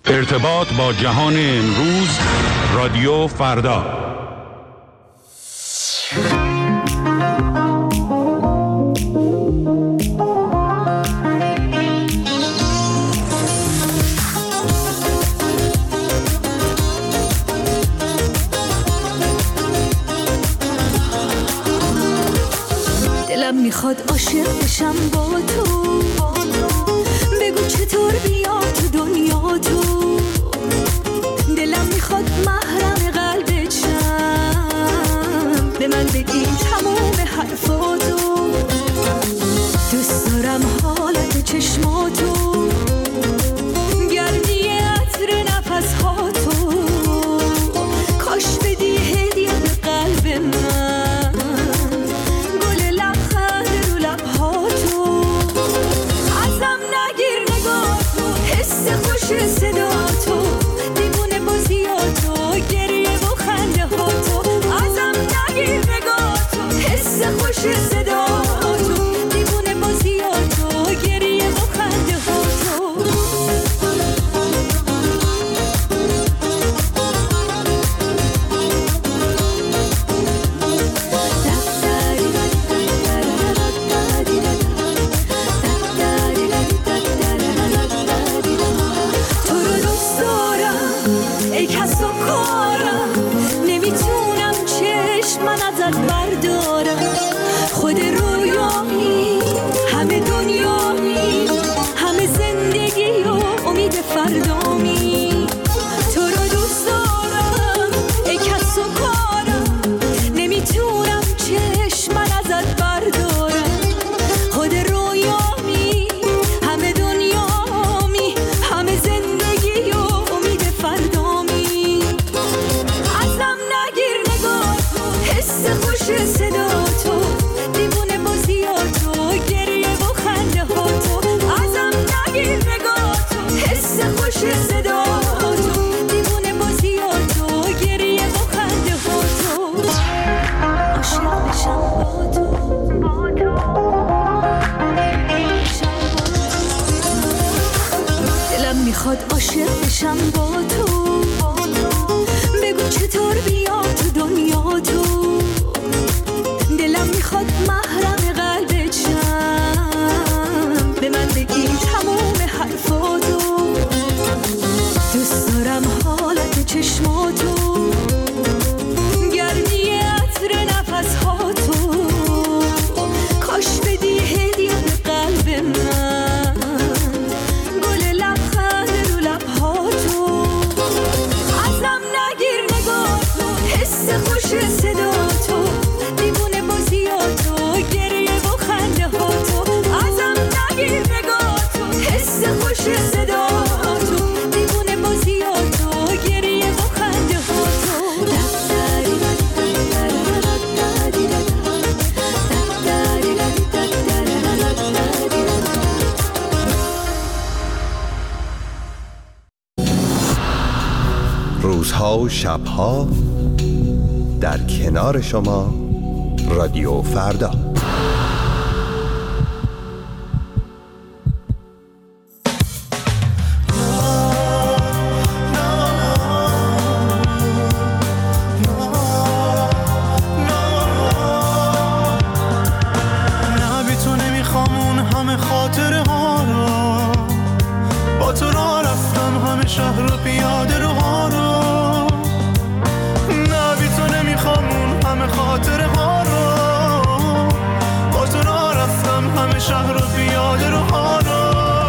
ارتباط با جهان امروز، رادیو فردا. دلم میخواد عاشق بشم با تو، بگو چطور بیام تو دنیا تو. دلم میخواد محرم قلبت شم، به من بگی تموم حرفاتو. دوست دارم حالت چشماتو، گردی عطر نفسهاتو. کاش بدی هدیه به قلب من، گل لبخند رو لبهاتو. ازم نگیر نگاهتو، حس خوش صداتو، دیوونه بازیاتو، گریه و خنده هاتو. ازم نگیر نگاهتو، حس خوش صداتو، دیوونه بازیاتو، گریه و خنده هاتو. تو رو دوست دارم ای کس و کارم، نمیتونم چشم من ازت بردارم. خود رویامی، همه دنیامی، همه زندگی و امید فردامی. تو رو دوست دارم ای کس و کارم، نمیتونم چشم من ازت بردارم. خود رویامی، همه دنیامی، همه زندگی و امید فردامی. ازم نگیر نگاهتو، حس خوش صداتو، دیوونه بازیاتو، گریه و خنده هاتو. ازم نگیر نگاهتو، حس خوش صداتو، دیوونه بازیاتو، گریه و خنده هاتو. عاشق بشم با تو، دلم میخواد عاشق بشم با تو، بگو چطور بیام تو دنیا تو. دلم میخواد محرم قلبت شم، به من بگی تموم حرفاتو. دوست دارم حالت چشماتو، گردی عطر نفسهاتو. کاش بدی هدیه به قلب من، گل لبخند رو لبهاتو. ازم نگیر نگاهتو، حس خوش صداتو، دیوونه بازیاتو، گریه و خنده هاتو. ازم نگیر نگاهتو، حس خوش صداتو، دیوونه بازیاتو، گریه و خنده هاتو. روزها و شبها در کنار شما، رادیو فردا. نه بی تو نمیخوام اون همه خاطره ها رو، با تو راه رفتم همه شهر و پیاده رو ها رو. نه بی تو نمیخوام اون همه خاطره ها رو، با تو راه رفتم همه شهر و پیاده رو ها رو.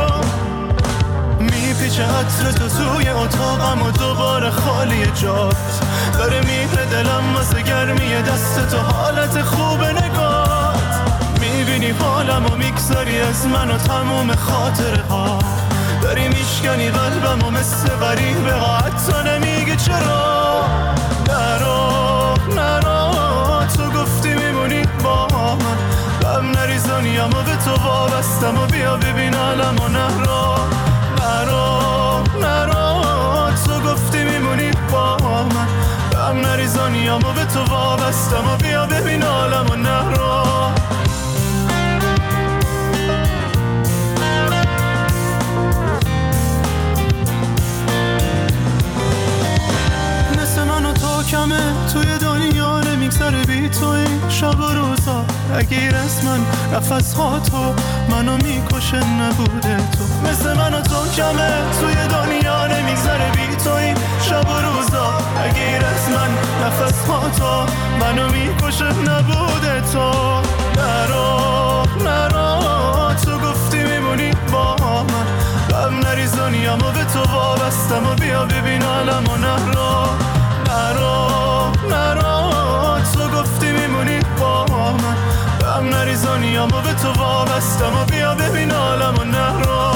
میپیچه عطر تو توی اتاقم و دوباره خالی جات، داره میره دلم واسه گرمی دست تو، حالت خوب نگات. میبینی حالم و میگذاری از من و تموم خاطره ها، داری میشکنی قلبم و مثل غریبه ها، حتی نمیگی چرا. نرو نرو، تو گفتی میمونی با من، غم نریزانیم و به تو وابستم و بیا ببین عالم و نرو. نرو نرو، تو گفتی میمونی با من، غم نریزانیم و به تو وابستم و بیا ببین عالم و نرو. توی شب و روزا اگیر از من نفس ها تو منو میکشه نبوده تو مثل من و تو کمه توی دنیا نمیگذره بی توی شب و روزا اگیر از من نفس ها تو منو میکشه نبوده تو نرو تو گفتی میمونی با من غم نریز دنیامو به تو وابستم و بیا ببین عالمو نرو تو گفتی میمونی با من غم نریز دنیامو به تو وابستم و بیا ببین عالمو نرو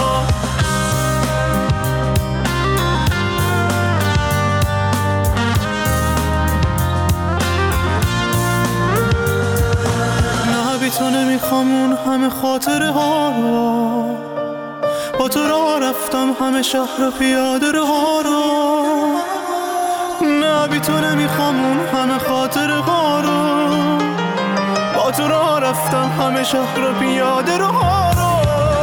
بی تو نمیخوام اون همه خاطره ها رو با تو راه رفتم همه شهر پیاده ها رو نه بی تو نمیخوام اون همه خاطره ها رو با تو راه رفتم همه شهر پیاده ها رو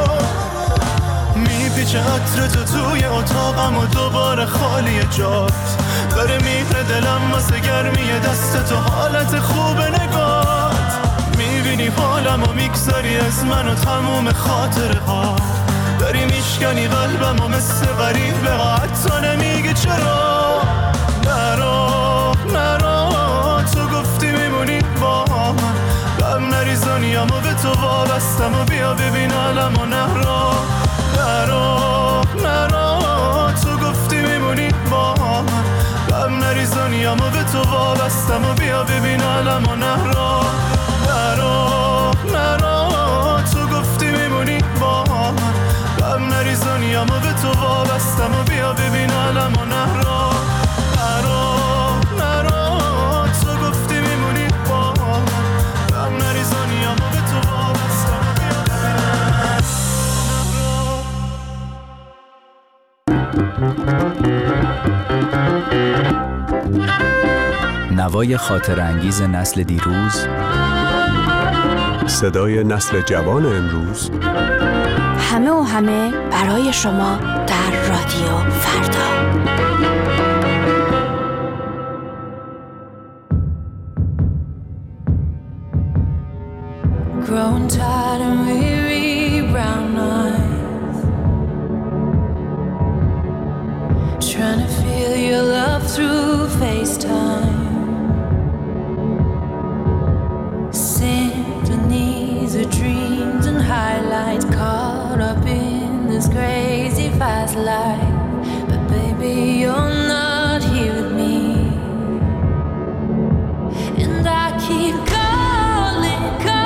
میپیچه عطر تو توی اتاقم و دوباره خالی جات داره میره دلم واسه گرمی دست تو حالت خوب نگات میبینی حالم و میگذاری از من و تموم خاطره ها داری میشکنی قلبم و مثل غریب به حتی نمیگی چرا نرو تو گفتی میمونی با من غم نریز دنیامو به تو وابستم و بیا ببین عالمو نرو تو گفتی میمونی با من غم نریز دنیامو به تو وابستم و بیا ببین عالمو نرو تو گفتی میمونی با من غم نریز دنیامو به تو وابستم و بیا ببین عالمو نرو تو گفتی میمونی با من غم نریز دنیامو به تو وابستم و بیا ببین نوای خاطر انگیز نسل دیروز، صدای نسل جوان امروز، همه و همه برای شما در رادیو فردا. Grown tired and weary, brown eyes, trying to feel your love through FaceTime. Symphonies of dreams and highlights caught up in this crazy fast life. But baby, you're not here with me, and I keep calling,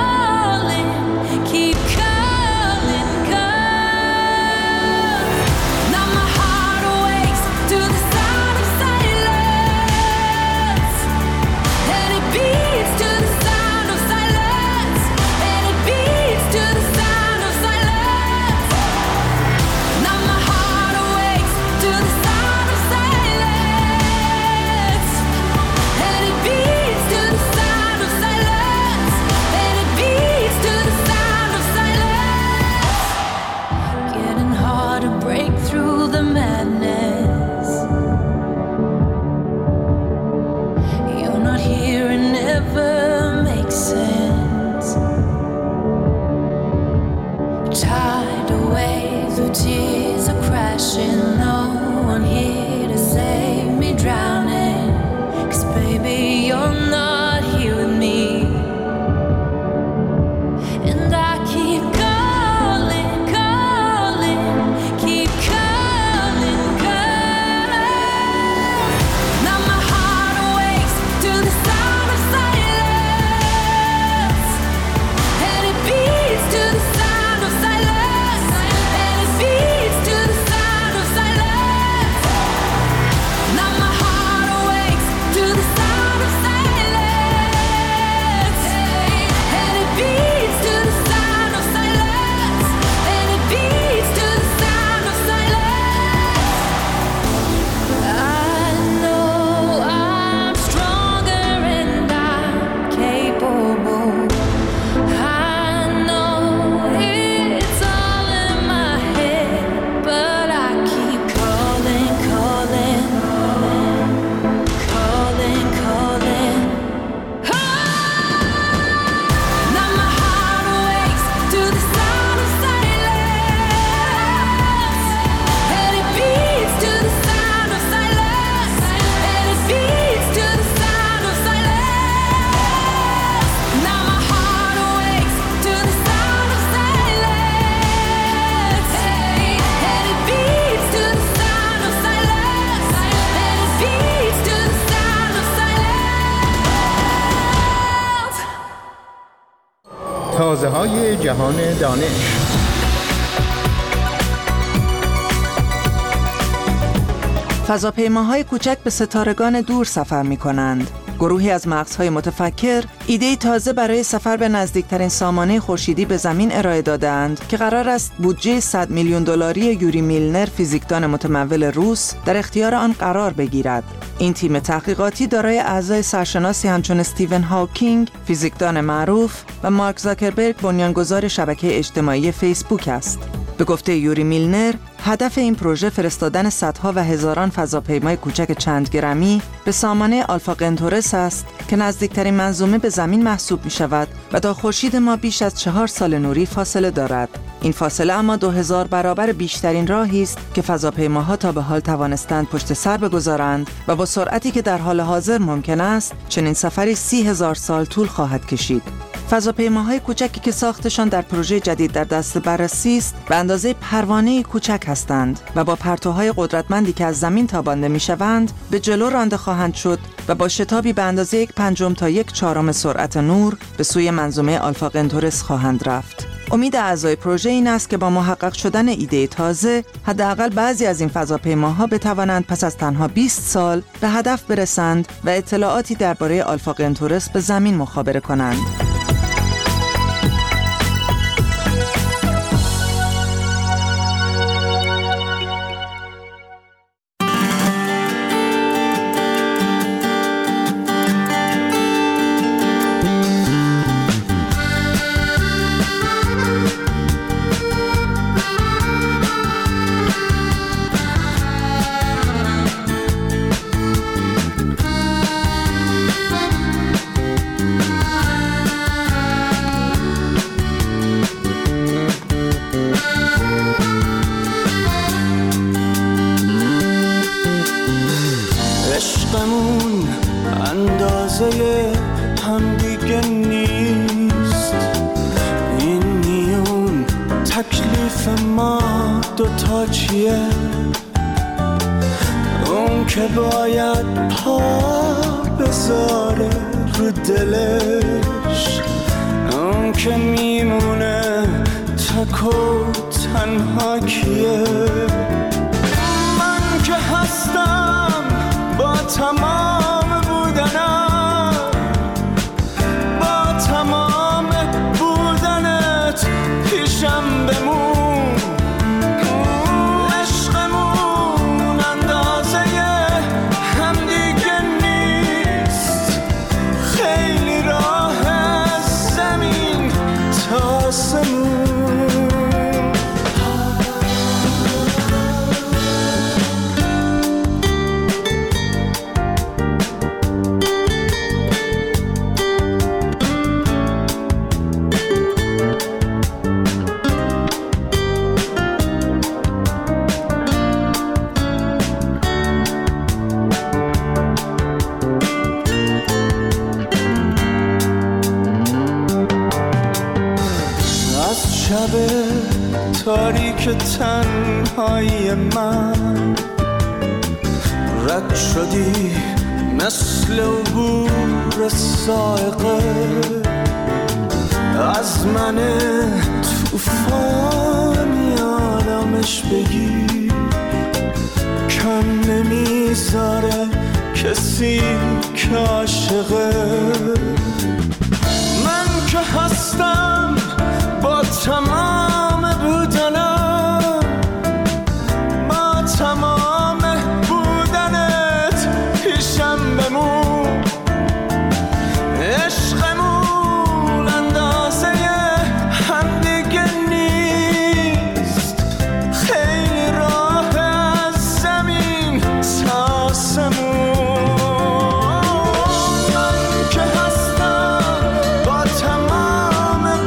keep calling, 'cause now my heart awakes to the sound of silence, and it beats to the sound of silence, and it beats to the sound of silence. Now my heart awakes to the sound of silence. پروازهای جهان دانش. فضاپیماهای کوچک به ستارگان دور سفر می‌کنند. گروهی از مغزهای متفکر ایده تازه برای سفر به نزدیکترین سامانه خورشیدی به زمین ارائه دادند که قرار است بودجه 100 میلیون دلاری یوری میلنر، فیزیکدان متمول روس، در اختیار آن قرار بگیرد. این تیم تحقیقاتی دارای اعضای سرشناسی همچون استیون هاکینگ، فیزیکدان معروف، و مارک زاکربرگ، بنیانگذار شبکه اجتماعی فیسبوک است. به گفته یوری میلنر، هدف این پروژه فرستادن صدها و هزاران فضاپیمای کوچک چند گرمی به سامانه آلفا قنتورس است که نزدیکترین منظومه به زمین محسوب می شود و تا خورشید ما بیش از 4 سال نوری فاصله دارد. این فاصله اما 2000 برابر بیشترین راهی است که فضاپیماها تا به حال توانستند پشت سر بگذارند و با سرعتی که در حال حاضر ممکن است، چنین سفری 30,000 سال طول خواهد کشید. فضاپیماهای کوچکی که ساختشان در پروژه جدید در دست بررسی است، به اندازه پروانه کوچک هستند و با پرتوهای قدرتمندی که از زمین تابانده می‌شوند، به جلو رانده خواهند شد و با شتابی به اندازه 1/5 تا 1/4 سرعت نور به سوی منظومه آلفا قنتورس خواهند رفت. امید اعضای پروژه این است که با محقق شدن ایده تازه، حداقل بعضی از این فضاپیماها بتوانند پس از تنها 20 سال به هدف برسند و اطلاعاتی درباره آلفا قنتورس به زمین مخابره کنند. عشقمون اندازه هم دیگه نیست، این میون تکلیف ما دوتا چیه؟ اون که باید پا بذاره رو دلش، اون که میمونه تک و تنها کیه؟ من که هستم با تمام بودنم، با تمام بودنت پیشم بمون. عشقمون اندازه هم دیگه نیست، خیلی راه از زمین تا آسمون. شب تاریک تنهایی من رد شدی مثل عبور سائقه، از من توفانی آرامش بگی، کم نمیذاره کسی که عاشقه. من که هستم با تمام بودنم، با تمام بودنت پیشم بمون. عشقمون اندازه هم دیگه نیست، خیلی راه از زمین تا آسمون. من که هستم با تمام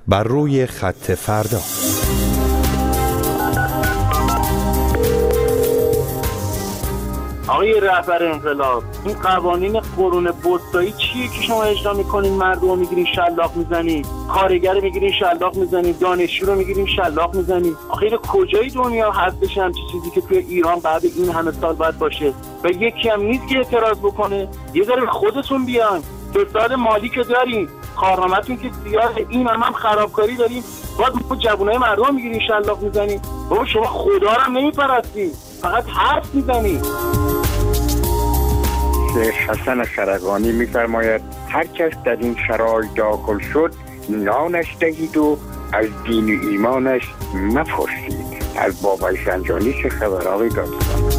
بر روی خط فردا. آقای رهبر انقلاب، این قوانین قرون وسطایی چیه که شما اجرا میکنین؟ مردم رو میگیرین شلاق میزنین، کارگر رو میگیرین شلاق میزنین، دانشجو رو میگیرین شلاق میزنین. آخه کجای دنیا هستش همچین چیزی که توی ایران بعد این همه سال باید باشه و یکی هم نیست که اعتراض بکنه؟ یه ذره خودتون بیان. فساد مالی که دارین، کارنامه‌تون که سیاه، این هم خرابکاری دارین، باید ما جوانای مردم میگیرین شلاق میزنین. بابا شما خدا رو هم نمیپرستین، فقط حرف میزنین. شیخ حسن خرقانی می‌فرماید هر کس در این شرایط داخل شد نانش دهید و از دین و ایمانش مپرسید. از بابای سنجانی چه خبر آقای دادستان؟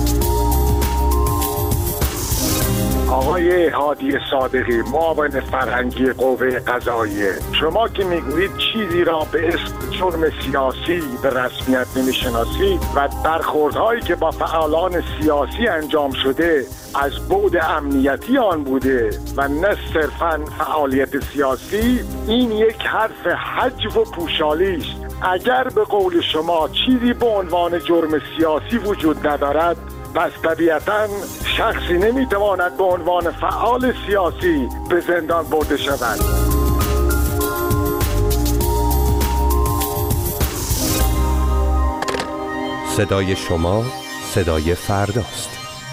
آقای هادی صادقی، معاون فرهنگی قوه قضاییه، شما که میگویید چیزی را به اسم جرم سیاسی به رسمیت نمیشناسید و برخوردهایی که با فعالان سیاسی انجام شده از بعد امنیتی آن بوده و نه صرفاً فعالیت سیاسی، این یک حرف حجو و پوشالی است. اگر به قول شما چیزی به عنوان جرم سیاسی وجود ندارد، پس طبیعتاً شخصی نمیتواند به عنوان فعال سیاسی به زندان برده شود. صدای شما صدای فرداست.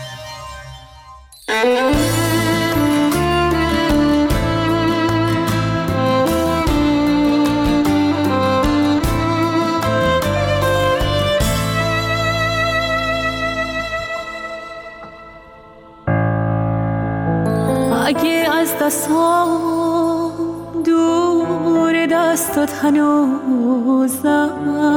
اگه از دستام دور دستات هنوزم،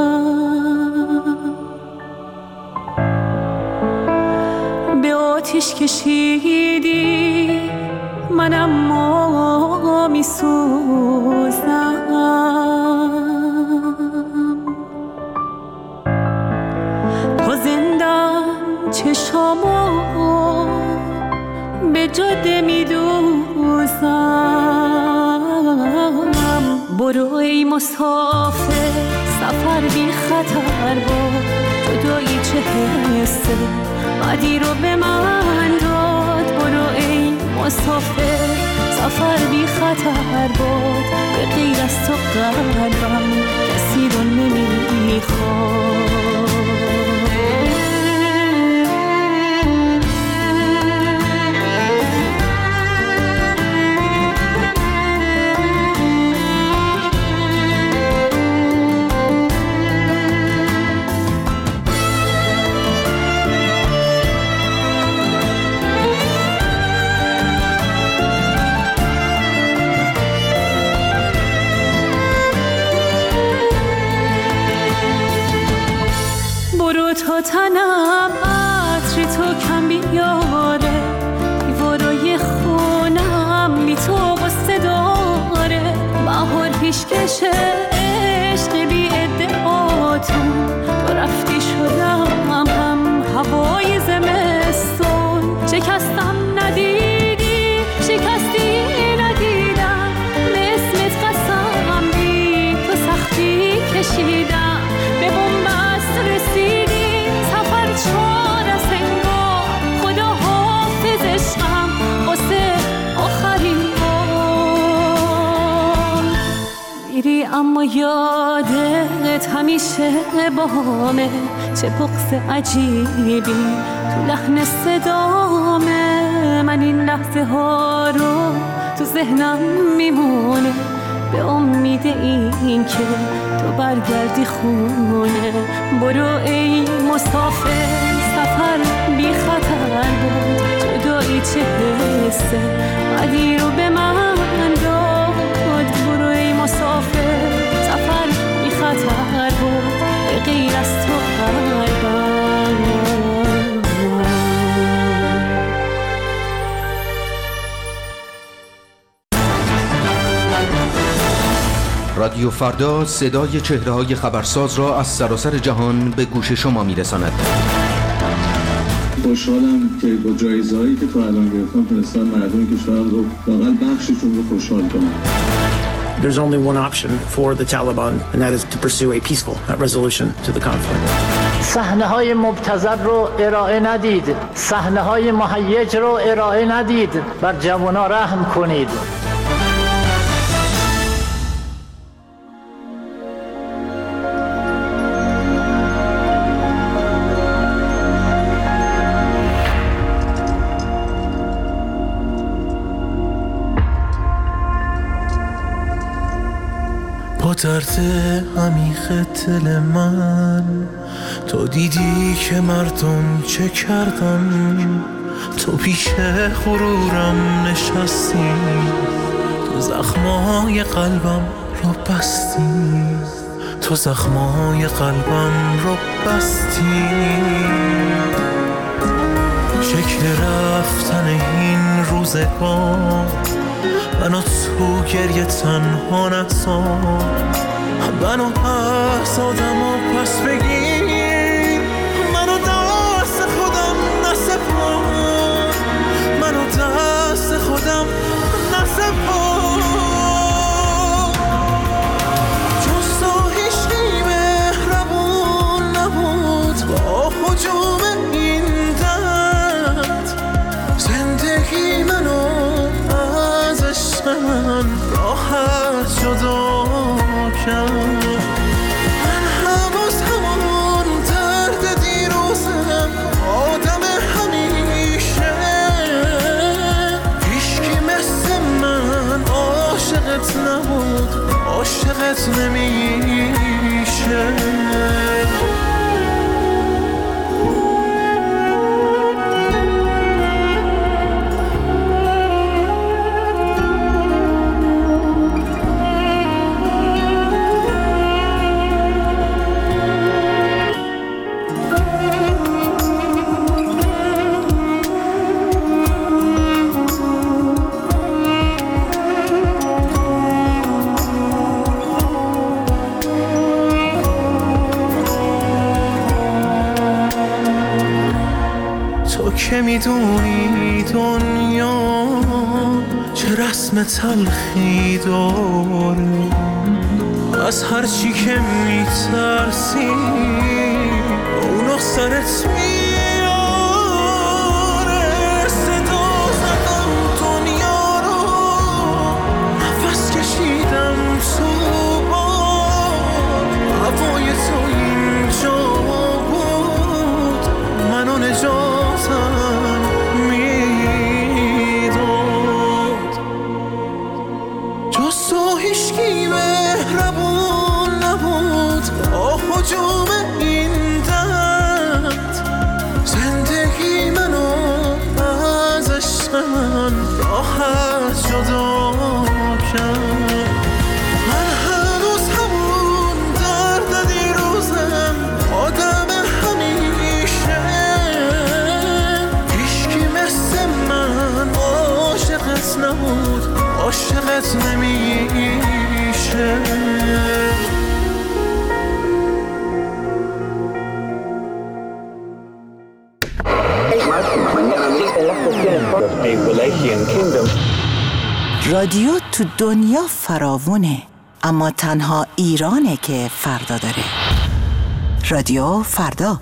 به آتیش کشیدی منم ما میسوزم. تا زندم چشامو به جاده میدوزم. برو ای مسافر، سفر بی خطر بود، جدایی چه حسه بعدی رو به من داد. برو ای مسافر، سفر بی خطر بود، به غیر از تو قلبم کسی رو نمیخواد. تا تنم عطر تو کم بیاره، دیوارای خونم بی تو قصه داره. بهار پیشکش عشق بی ادعاتون، تو رفتی شدم هم هوای زمستون. شکستم ندیدی، شکستی ندیدم، به اسمت قسم بی تو سختی کشیدم. به بنبست رسیدی، چار از انگار، خدا حافظ عشقم واسه آخرین بار. میری اما یادت همیشه بامه، چه بغض عجیبی تو لحن صدامه. من این لحظه ها رو تو ذهنم میمونه، به امید این که تو برگردی خونه. برو ای مسافر، سفر بی خطر بود، جدایی چه حسه بعدی رو به من داد. برو ای مسافر، سفر بی خطر بود، به غیر از تو قلبم. رادیو فردا صدای چهره‌های خبرساز را از سراسر جهان به گوش شما می‌رساند. خوشحالم که با جایزه‌هایی که تا الان گرفتم تونستم مردم کشورم رو واقعا بخششون رو خوشحال کنم. There's only one option for the Taliban, and that is to pursue a peaceful resolution to the conflict. صحنه‌های مبتذل رو ارائه ندید، صحنه‌های مهیج رو ارائه ندید، بر جوان‌ها رحم کنید. با درد عمیق دل من تو دیدی که مردم چه کردن، تو پیش غرورم نشستی، تو زخمای قلبم رو بستی، تو زخمای قلبم رو بستی. شکل رفتن این روزگار منو تو گریه تنها نذار، منو از آدم و پس بگیر، منو دست خودم نسپار، منو دست خودم نسپار. جز تو هیچکی مهربون نبود با هجوم این درد، زندگی منو من راحت جدا کرد. من هنوز همون درد دیروزم، آدم همیشه، هیچکی مثل من عاشقت نبود، عاشقت نمیشه. که میدونی دنیا چه رسم تلخی داره، از هرچی که میترسی اونو سرت میاره. صدا زدم دنیا رو، نفس کشیدم تو باد، هوای تو اینجا بود، منو نجاتم هجوم این درد، زندگی منو از عشق من راحت جدا کرد. من هنوز همون درد دیروزم، آدم همیشه، هیچکی مثل من عاشقت نبود، عاشقت نمیشه. رادیو تو دنیا فراوونه، اما تنها ایرانه که فردا داره. رادیو فردا.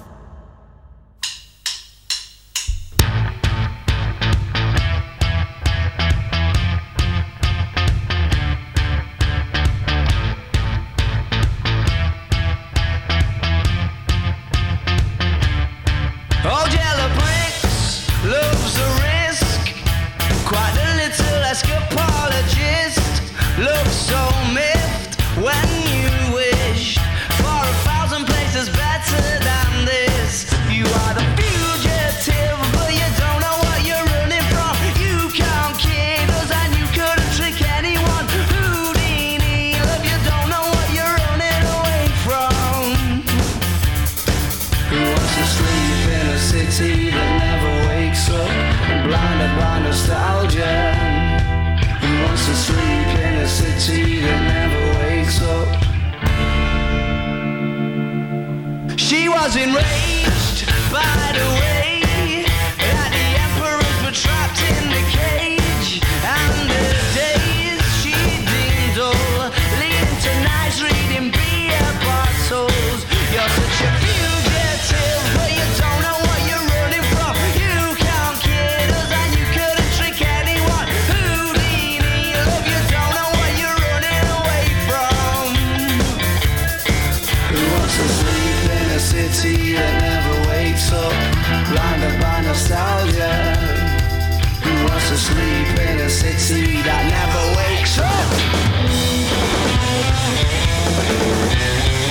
She was enraged by the way that the emperors were trapped in the cage, and the days she deemed dull wants to sleep in a city that never wakes up, blinded by nostalgia? Who wants to sleep in a city that never wakes up?